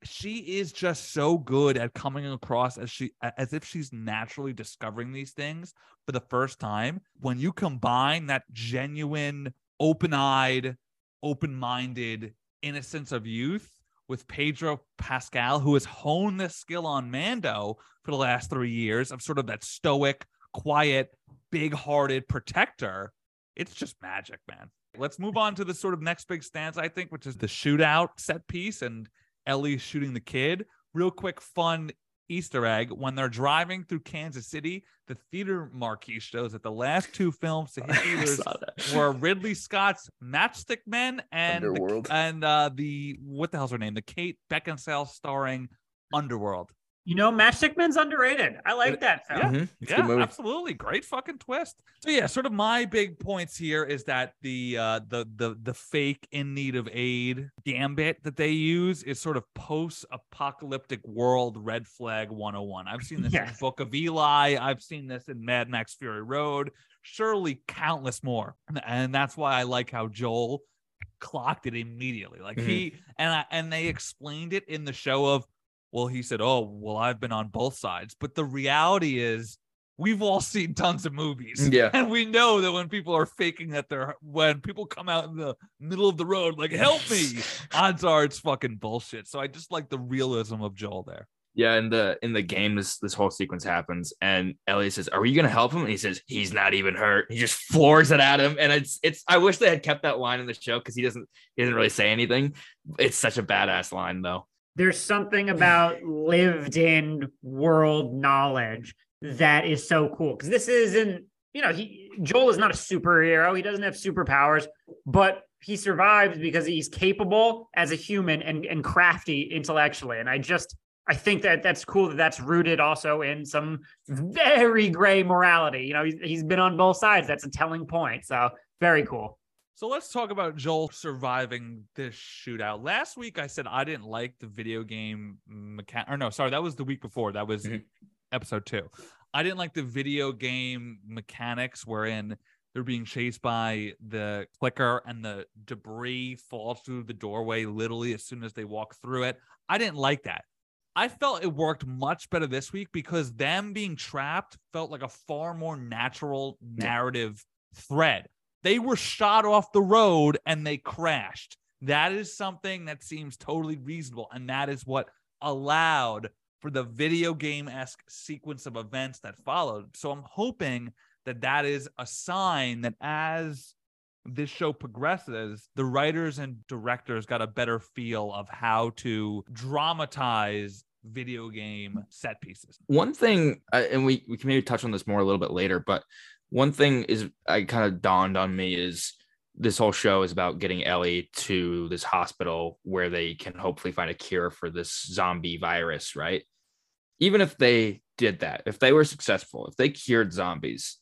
she is just so good at coming across as she as if she's naturally discovering these things for the first time. When you combine that genuine, open-eyed, open-minded innocence of youth with Pedro Pascal, who has honed this skill on Mando for the last three years of sort of that stoic, quiet, big-hearted protector, it's just magic, man. Let's move on to the sort of next big stance, I think, which is the shootout set piece and Ellie shooting the kid. Real quick, fun Easter egg. When they're driving through Kansas City, the theater marquee shows that the last two films to hit theaters were Ridley Scott's Matchstick Men and the, and uh, the, what the hell's her name? The Kate Beckinsale starring Underworld. You know, Matchstick Men's underrated. I like that film. Yeah, Mm-hmm. yeah, absolutely. Great fucking twist. So yeah, sort of my big points here is that the uh the the the fake in need of aid gambit that they use is sort of post-apocalyptic world red flag one oh one. I've seen this Yes. in Book of Eli. I've seen this in Mad Max Fury Road. Surely countless more. And that's why I like how Joel clocked it immediately. Like Mhm. he and I, and they explained it in the show of, well, he said, oh, well, I've been on both sides. But the reality is we've all seen tons of movies. Yeah. And we know that when people are faking that they're, when people come out in the middle of the road, like, help me, odds are it's fucking bullshit. So I just like the realism of Joel there. Yeah, in the in the game, this this whole sequence happens, and Ellie says, "Are you gonna help him?" And he says, "He's not even hurt." He just floors it at him, and it's it's. I wish they had kept that line in the show because he doesn't he doesn't really say anything. It's such a badass line, though. There's something about lived in world knowledge that is so cool. Because this isn't, you know, he Joel is not a superhero. He doesn't have superpowers, but he survives because he's capable as a human and, and crafty intellectually. And I just, I think that that's cool that that's rooted also in some very gray morality. You know, he's, he's been on both sides. That's a telling point. So very cool. So let's talk about Joel surviving this shootout. Last week, I said I didn't like the video game mechanic. Or no, sorry, that was the week before. That was Mm-hmm. episode two. I didn't like the video game mechanics wherein they're being chased by the clicker and the debris falls through the doorway literally as soon as they walk through it. I didn't like that. I felt it worked much better this week because them being trapped felt like a far more natural narrative thread. They were shot off the road and they crashed. That is something that seems totally reasonable. And that is what allowed for the video game-esque sequence of events that followed. So I'm hoping that that is a sign that as this show progresses, the writers and directors got a better feel of how to dramatize video game set pieces. One thing, uh, and we, we can maybe touch on this more a little bit later, but one thing is I kind of dawned on me is this whole show is about getting Ellie to this hospital where they can hopefully find a cure for this zombie virus, right? Even if they did that, if they were successful, if they cured zombies,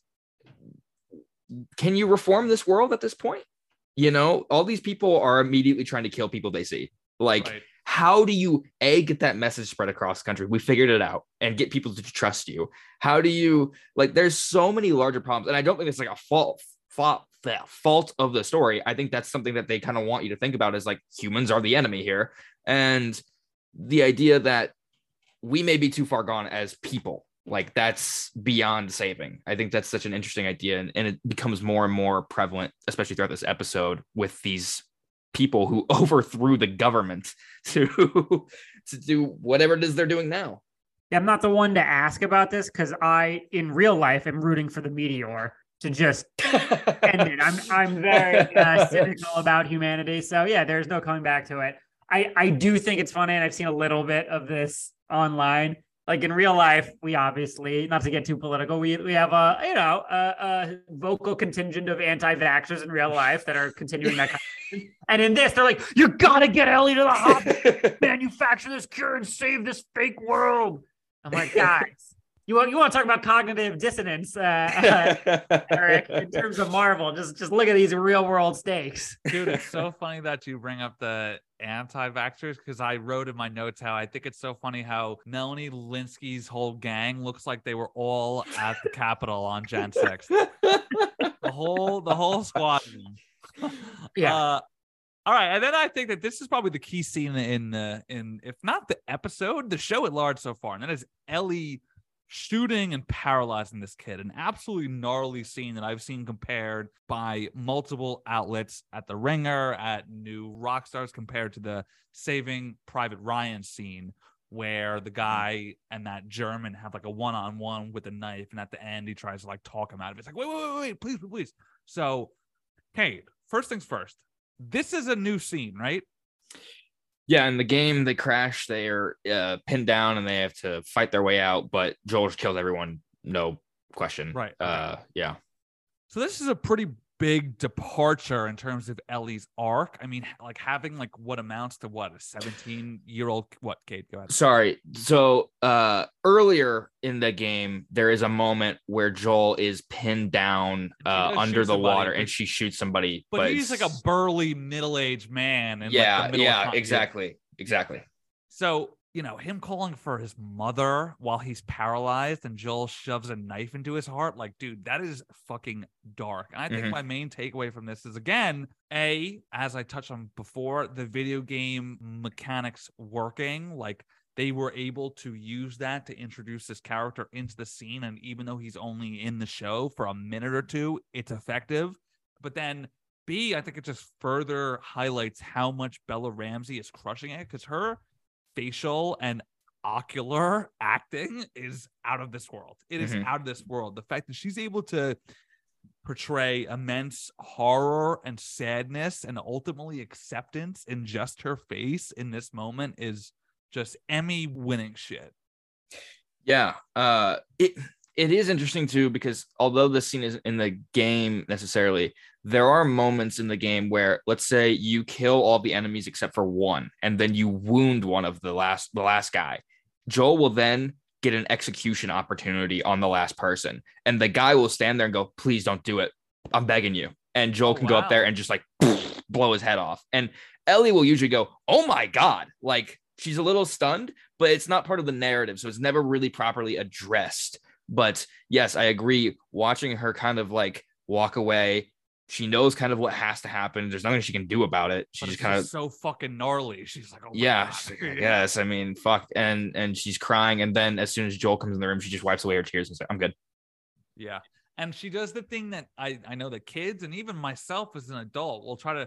can you reform this world at this point? You know, all these people are immediately trying to kill people they see. Like, Right. How do you, A, get that message spread across the country? We figured it out and get people to trust you. How do you, like, there's so many larger problems. And I don't think it's like a fault, fault, fault of the story. I think that's something that they kind of want you to think about is like humans are the enemy here. And the idea that we may be too far gone as people, like that's beyond saving. I think that's such an interesting idea. And, and it becomes more and more prevalent, especially throughout this episode with these people who overthrew the government to to do whatever it is they're doing now. I'm not the one to ask about this because I, in real life, am rooting for the meteor to just end it. I'm I'm very uh, cynical about humanity. So yeah, there's no coming back to it. I, I do think it's funny, and I've seen a little bit of this online. Like in real life, we obviously, not to get too political, we we have a you know a, a vocal contingent of anti-vaxxers in real life that are continuing that conversation. And in this, they're like, "You gotta get Ellie to the hospital, manufacture this cure, and save this fake world." I'm like, guys, you want you want to talk about cognitive dissonance, uh, uh, Eric? In terms of Marvel, just just look at these real world stakes. Dude, it's so funny that you bring up the anti-vaxxers because I wrote in my notes how I think it's so funny how Melanie Linsky's whole gang looks like they were all at the Capitol on January sixth. The whole the whole squad. Yeah. Uh, All right, and then I think that this is probably the key scene in the in if not the episode, the show at large so far, and that is Ellie shooting and paralyzing this kid. An absolutely gnarly scene that I've seen compared by multiple outlets at The Ringer, at New Rockstars, compared to the Saving Private Ryan scene, where the guy and that German have like a one-on-one with a knife, and at the end he tries to like talk him out of it. It's like, wait, wait, wait, wait, please, please. So, Kate, first things first. This is a new scene, right? Yeah, in the game, they crash, they are uh, pinned down, and they have to fight their way out, but Joel just kills everyone, no question. Right. Uh, yeah. So this is a pretty big departure in terms of Ellie's arc. I mean, like having like what amounts to what, a seventeen-year-old, what, Kate, go ahead. Sorry. So uh, earlier in the game, there is a moment where Joel is pinned down uh, under the somebody, water, but, and she shoots somebody. But, but he's like a burly middle-aged man. In yeah, like the middle yeah, of exactly, exactly. So, you know, him calling for his mother while he's paralyzed and Joel shoves a knife into his heart. Like, dude, that is fucking dark. And I think Mhm. my main takeaway from this is, again, A, as I touched on before, the video game mechanics working. Like, they were able to use that to introduce this character into the scene. And even though he's only in the show for a minute or two, it's effective. But then B, I think it just further highlights how much Bella Ramsey is crushing it, because her facial and ocular acting is out of this world. It is Mhm. out of this world. The fact that she's able to portray immense horror and sadness and ultimately acceptance in just her face in this moment is just Emmy winning shit. Yeah, uh, it it is interesting too, because although this scene isn't in the game necessarily, there are moments in the game where, let's say, you kill all the enemies except for one, and then you wound one of the last the last guy. Joel will then get an execution opportunity on the last person, and the guy will stand there and go, "Please don't do it. I'm begging you." And Joel Oh, can go up wow. there and just like blow his head off. And Ellie will usually go, "Oh my God," like she's a little stunned, but it's not part of the narrative, so it's never really properly addressed. But yes, I agree. Watching her kind of like walk away, she knows kind of what has to happen. There's nothing she can do about it. She But just it's kind of, just so fucking gnarly. She's like, oh my yeah, God. she's like, I guess. I mean, fuck. And and she's crying. And then as soon as Joel comes in the room, she just wipes away her tears and says, "I'm good." Yeah. And she does the thing that I, I know that kids and even myself as an adult will try to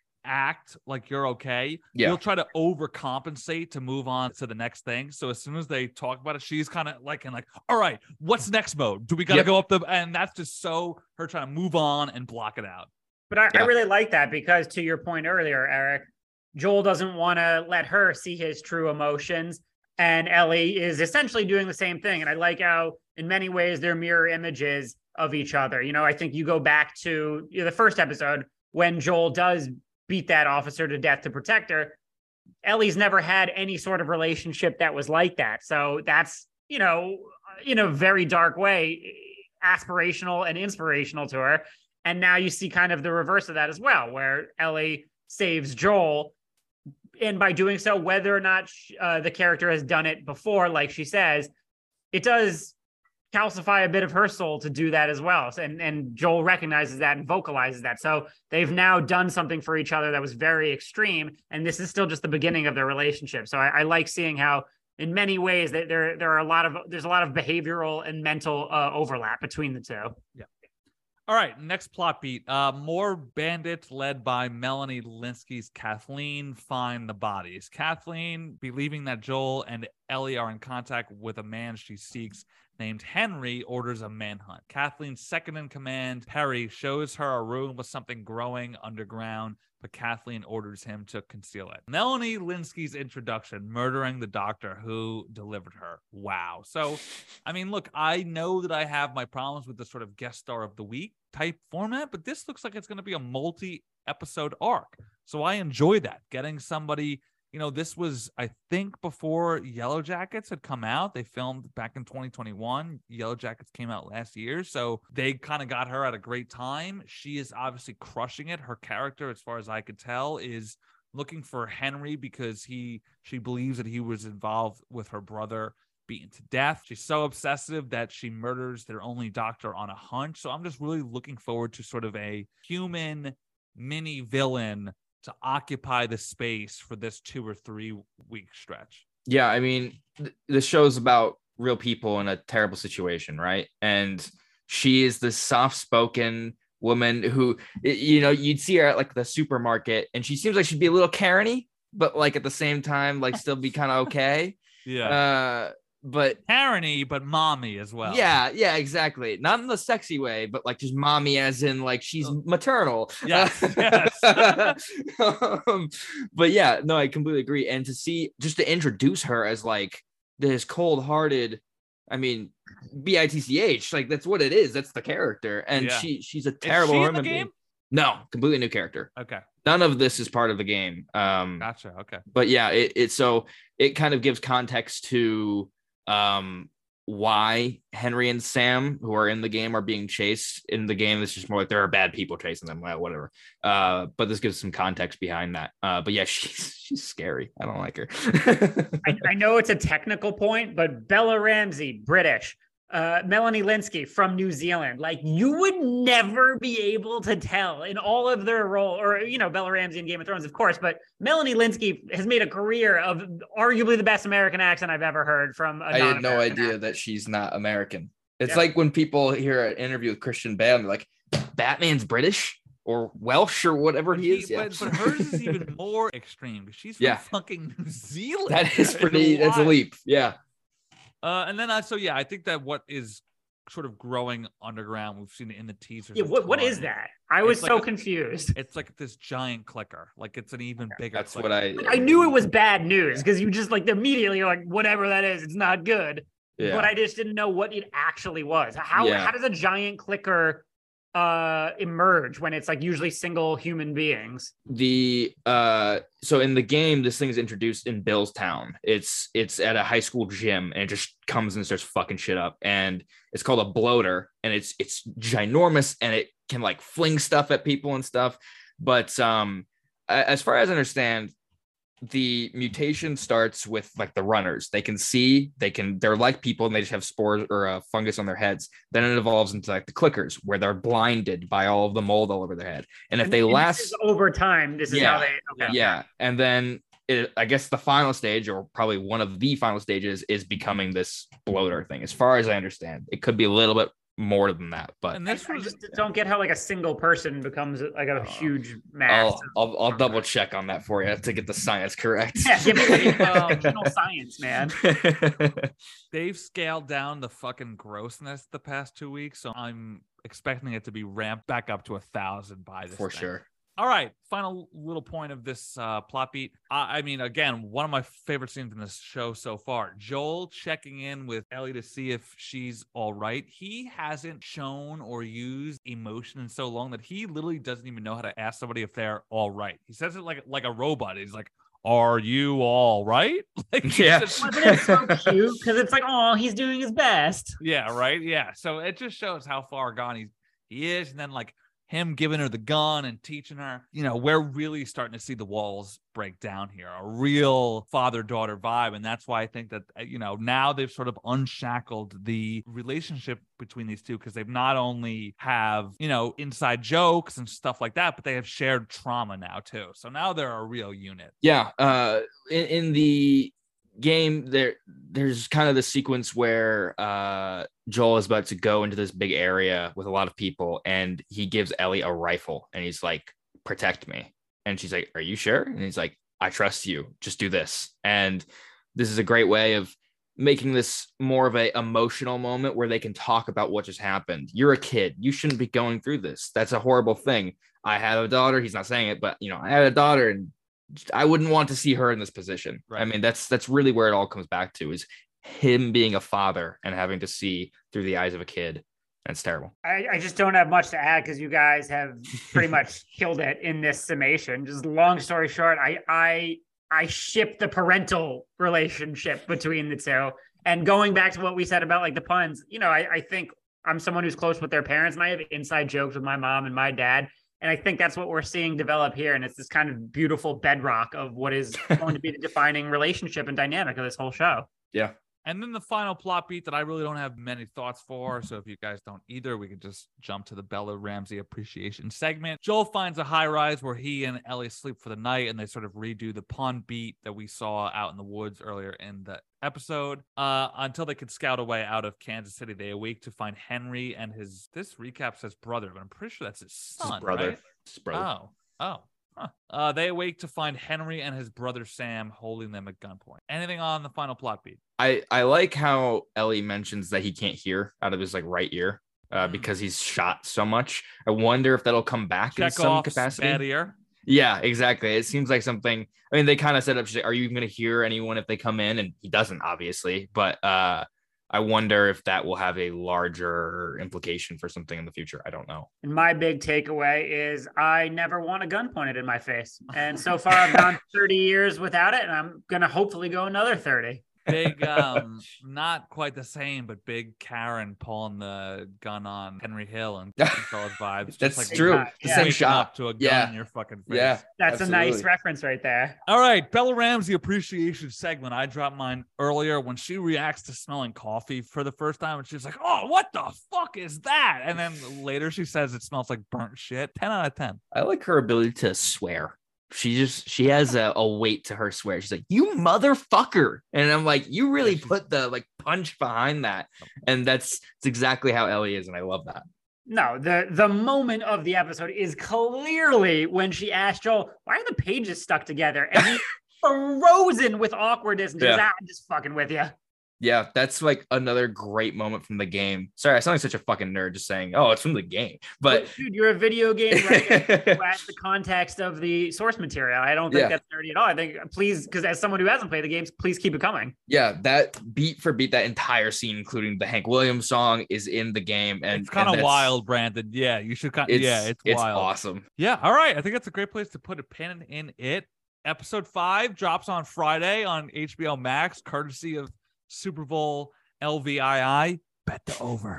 act like you're okay. Yeah. You'll try to overcompensate to move on to the next thing. So as soon as they talk about it, she's kind of like, and like, all right, what's next mode? Do we got to Yep. go up the, and that's just so her trying to move on and block it out. But I, Yeah. I really like that because, to your point earlier, Eric, Joel doesn't want to let her see his true emotions. And Ellie is essentially doing the same thing. And I like how, in many ways, they're mirror images of each other. You know, I think you go back to you know, the first episode when Joel does beat that officer to death to protect her. Ellie's never had any sort of relationship that was like that. So that's, you know, in a very dark way, aspirational and inspirational to her. And now you see kind of the reverse of that as well, where Ellie saves Joel. And by doing so, whether or not uh, the character has done it before, like she says, it does calcify a bit of her soul to do that as well. And, and Joel recognizes that and vocalizes that. So they've now done something for each other that was very extreme. And this is still just the beginning of their relationship. So I, I like seeing how, in many ways, that there, there are a lot of, there's a lot of behavioral and mental uh, overlap between the two. Yeah. All right, next plot beat. Uh, more bandits led by Melanie Linsky's Kathleen find the bodies. Kathleen, believing that Joel and Ellie are in contact with a man she seeks named Henry, orders a manhunt. Kathleen's second in command, Perry, shows her a room with something growing underground, but Kathleen orders him to conceal it. Melanie Linsky's introduction, murdering the doctor who delivered her. Wow. So, I mean, look, I know that I have my problems with the sort of guest star of the week type format, but this looks like it's going to be a multi-episode arc. So I enjoy that. Getting somebody, you know, this was, I think, before Yellow Jackets had come out. They filmed back in twenty twenty-one. Yellow Jackets came out last year. So they kind of got her at a great time. She is obviously crushing it. Her character, as far as I could tell, is looking for Henry because he she believes that he was involved with her brother beaten to death. She's so obsessive that she murders their only doctor on a hunch. So I'm just really looking forward to sort of a human mini villain to occupy the space for this two or three week stretch. Yeah, I mean, th- the show's about real people in a terrible situation, right? And she is this soft-spoken woman who, you know, you'd see her at like the supermarket, and she seems like she'd be a little Karen-y, but like at the same time, like still be kind of okay. Yeah. Uh, but Karen-y, but mommy as well. yeah, yeah, exactly. Not in the sexy way, but like just mommy, as in like she's maternal. Yes, yes. um, but yeah, no, I completely agree. And to see, just to introduce her as like this cold-hearted, I mean, B I T C H, like that's what it is. That's the character, and Yeah. she she's a Is terrible she in human the being. game? No, completely new character. Okay. None of this is part of the game. Um, Gotcha. Okay. but yeah, it, it so it kind of gives context to um why Henry and Sam, who are in the game, are being chased. In the game, it's just more like there are bad people chasing them, well, whatever. Uh, but this gives some context behind that. Uh, but yeah, she's she's scary. I don't like her. I, I know it's a technical point, but Bella Ramsey, British. Uh, Melanie Linsky from New Zealand. Like, you would never be able to tell in all of their role, or, you know, Bella Ramsey in Game of Thrones, of course, but Melanie Linsky has made a career of arguably the best American accent I've ever heard from a I had no non-American idea actor. that she's not American. It's Yeah. like when people hear an interview with Christian Bale, and they're like, Batman's British or Welsh or whatever he is. Yeah. But, but hers is even more extreme because she's from Yeah. fucking New Zealand. That is It's pretty, that's a wild. leap. Yeah. Uh, and then I so yeah, I think that what is sort of growing underground, we've seen it in the teasers. Yeah, a what, what ton. is that? I was It's so like a- confused. It's like this giant clicker, like it's an even bigger. That's clicker. what I, Like, I knew it was bad news because you just like immediately you're like, whatever that is, it's not good. yeah. But I just didn't know what it actually was. How Yeah. how does a giant clicker uh emerge when it's like usually single human beings? the uh so in the game, this thing is introduced in Billstown. It's it's at a high school gym, and it just comes and starts fucking shit up. And it's called a bloater, and it's it's ginormous, and it can like fling stuff at people and stuff. But um a- as far as I understand, the mutation starts with like the runners. They can see, they can, they're like people, and they just have spores or a fungus on their heads. Then it evolves into like the clickers, where they're blinded by all of the mold all over their head. And if And- they and this last, is over time, this is Yeah. how they okay. yeah, and then it, I guess the final stage, or probably one of the final stages, is becoming this bloater thing. As far as I understand, it could be a little bit more than that, but And I, this I was just don't get how like a single person becomes like a Uh, huge mass. I'll, I'll I'll double check on that for you to get the science correct. Yeah, give me the Um, original science, man. they've scaled down the fucking grossness the past two weeks, so I'm expecting it to be ramped back up to a thousand by this For thing. sure. All right, final little point of this uh, plot beat. I, I mean, again, one of my favorite scenes in this show so far. Joel checking in with Ellie to see if she's all right. He hasn't shown or used emotion in so long that he literally doesn't even know how to ask somebody if they're all right. He says it like like a robot. He's like, "Are you all right?" Like, he's Yeah. just- Wasn't it so cute? Because it's like, oh, he's doing his best. yeah, right. Yeah. So it just shows how far gone he's he is, and then like him giving her the gun and teaching her, you know, we're really starting to see the walls break down here, a real father-daughter vibe. And that's why I think that, you know, now they've sort of unshackled the relationship between these two, because they've not only have, you know, inside jokes and stuff like that, but they have shared trauma now too. So now they're a real unit. Yeah. Uh, in, in the game, there there's kind of the sequence where uh Joel is about to go into this big area with a lot of people, and he gives Ellie a rifle, and he's like, "Protect me." And she's like, "Are you sure?" And he's like, "I trust you. Just do this." And this is a great way of making this more of a emotional moment where they can talk about what just happened. You're a kid. You shouldn't be going through this. That's a horrible thing. I have a daughter. He's not saying it, but you know, I had a daughter, and I wouldn't want to see her in this position. Right. I mean, that's that's really where it all comes back to, is him being a father and having to see through the eyes of a kid. That's terrible. I, I just don't have much to add because you guys have pretty much killed it in this summation. Just long story short, I I I ship the parental relationship between the two. And going back to what we said about like the puns, you know, I, I think I'm someone who's close with their parents, and I have inside jokes with my mom and my dad. And I think that's what we're seeing develop here. And it's this kind of beautiful bedrock of what is going to be the defining relationship and dynamic of this whole show. Yeah. And then the final plot beat that I really don't have many thoughts for. So if you guys don't either, we could just jump to the Bella Ramsey appreciation segment. Joel finds a high rise where he and Ellie sleep for the night, and they sort of redo the pawn beat that we saw out in the woods earlier in the episode. Uh, until they could scout away out of Kansas City, they awake to find Henry and his, this recap says brother, but I'm pretty sure that's his son, His brother. right? His brother. Oh, oh. Huh. Uh, they awake to find Henry and his brother Sam holding them at gunpoint. Anything on the final plot beat? I, I like how Ellie mentions that he can't hear out of his like right ear uh, Mm. because he's shot so much. I wonder if that'll come back in some Chekhov's capacity. bad ear. Yeah, exactly. It seems like something. I mean, they kind of set up. She's like, are you even going to hear anyone if they come in? And he doesn't, obviously. But uh, I wonder if that will have a larger implication for something in the future. I don't know. And my big takeaway is I never want a gun pointed in my face. And so far I've gone thirty years without it, and I'm going to hopefully go another thirty. Big, um, not quite the same, but big Karen pulling the gun on Henry Hill and Goodfellas vibes. Just That's like true. Yeah, The yeah. same waking shot. up to a gun Yeah. in your fucking face. Yeah. That's a nice Absolutely. reference right there. All right, Bella Ramsey appreciation segment. I dropped mine earlier when she reacts to smelling coffee for the first time, and she's like, "Oh, what the fuck is that?" And then later she says it smells like burnt shit. Ten out of ten. I like her ability to swear. She just she has a, a weight to her swear. She's like, "You motherfucker," and I'm like, "You really Yeah, she's- put the like punch behind that," and that's, that's exactly how Ellie is, and I love that. No, the the moment of the episode is clearly when she asked Joel, why are the pages stuck together? And he's frozen with awkwardness. And she goes, Yeah. ah, I'm just fucking with you. Yeah, that's like another great moment from the game. Sorry, I sound like such a fucking nerd just saying, "Oh, it's from the game," but dude, you're a video game writer. You add the context of the source material. I don't think Yeah. that's nerdy at all. I think, please, because as someone who hasn't played the games, please keep it coming. yeah, that beat for beat, that entire scene, including the Hank Williams song, is in the game, and It's kind and of that's- wild, Brandon. Yeah, you should kind. It's, Yeah, it's, it's wild. awesome. Yeah, all right. I think that's a great place to put a pin in it. Episode five drops on Friday on H B O Max, courtesy of Super Bowl L V I I. Bet the over.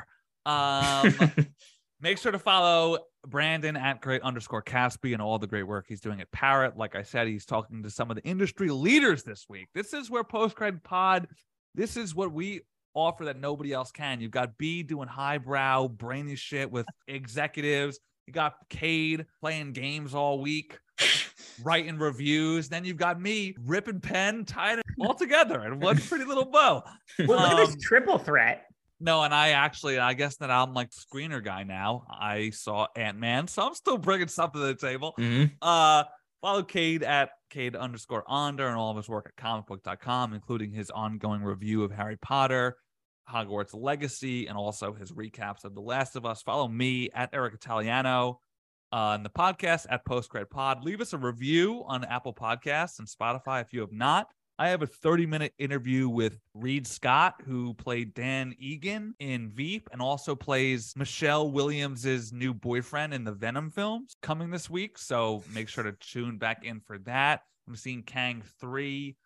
Um, make sure to follow Brandon at great underscore Caspi and all the great work he's doing at Parrot. Like I said, he's talking to some of the industry leaders this week. This is where Postcred Pod, this is what we offer that nobody else can. You've got B doing highbrow, brainy shit with executives. You got Cade playing games all week, writing reviews. Then you've got me ripping pen, tying it all together in one pretty little bow. Well, look at Um, this triple threat. No, and I actually, I guess that I'm like screener guy now. I saw Ant-Man, so I'm still bringing something to the table. Mhm. Uh, follow Cade at Cade underscore Onder and all of his work at comic book dot com, including his ongoing review of Harry Potter, Hogwarts Legacy, and also his recaps of The Last of Us. Follow me at Eric Italiano uh, and the podcast at Postgrad Pod. Leave us a review on Apple Podcasts and Spotify if you have not. I have a thirty minute interview with Reed Scott, who played Dan Egan in Veep and also plays Michelle Williams' new boyfriend in the Venom films, coming this week. So make sure to tune back in for that. I'm seeing Kang three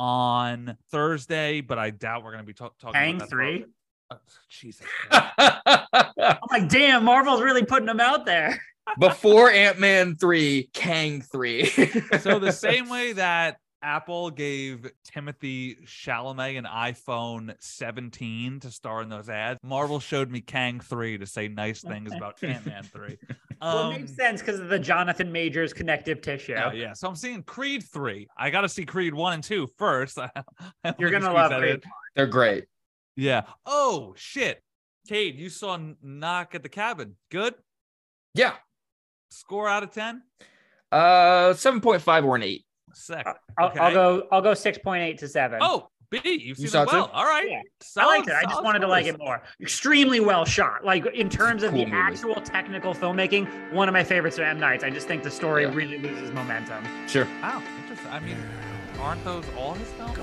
on Thursday, but I doubt we're going to be talk- talking Kang about that. three? Oh, Jesus. I'm like, damn, Marvel's really putting them out there. Before Ant-Man three, Kang three. So the same way that Apple gave Timothy Chalamet an iPhone seventeen to star in those ads, Marvel showed me Kang three to say nice things about Ant-Man three. Well, Um, it makes sense because of the Jonathan Majors connective tissue. oh, yeah, so I'm seeing Creed three. I got to see Creed one and two first. You're Let me gonna squeeze love that Creed. in. They're great. Yeah. Oh shit, Cade, you saw Knock at the Cabin. Good. Yeah. Score out of ten. Uh, seven point five or an eight. Sick. I'll, Okay. I'll go. I'll go six point eight to seven. Oh, B, you've seen saw it it well. too? All right. Yeah. I Solid, liked it. I just solid wanted to like scores. it more. Extremely well shot. Like in terms of Cool the movie. actual technical filmmaking, one of my favorites of M. Night's. I just think the story Yeah. really loses momentum. Sure. Wow, interesting. I mean, aren't those all his films?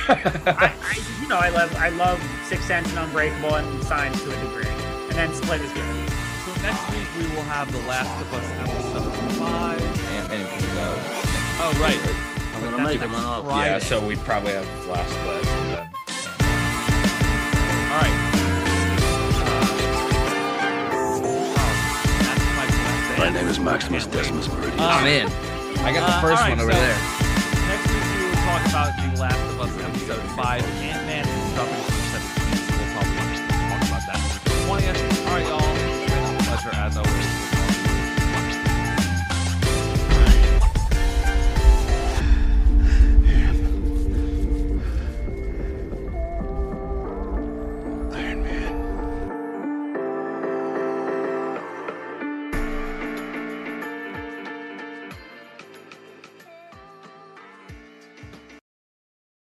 I, I, you know, I love, I love Sixth Sense and Unbreakable and Signs to a degree, and then Split is good. So next week we will have The Last of Us episode five. And, and go. Oh, right. I'm gonna That's make them next up. Friday. Yeah, so we probably have Last of Us. and then- All right. Uh, that's my plan. My name is Maximus Can't wait. Decimus Meridian. Uh, I'm in. I got the Uh, first all right, one over so- there. Next week we will talk about The Last of Us episode five, Ant-Man